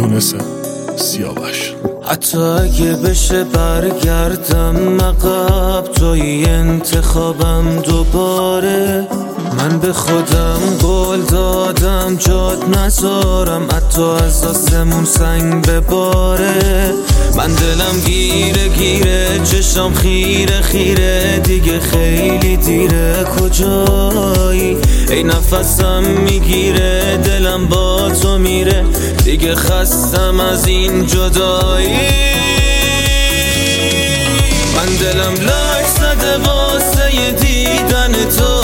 یونس سیاوش. حتی اگه بشه برگردم عقب، توی انتخابم دوباره. من به خودم قول دادم جات نذارم، حتی از آسمون سنگ بباره. من دلم گیره گیره، چشم خیره خیره، دیگه خیلی دیره. کجایی؟ ای نفسم میگیره، دلم با تو میره، دیگه خستم از این جدایی. من دلم لک زده واسه دیدن تو،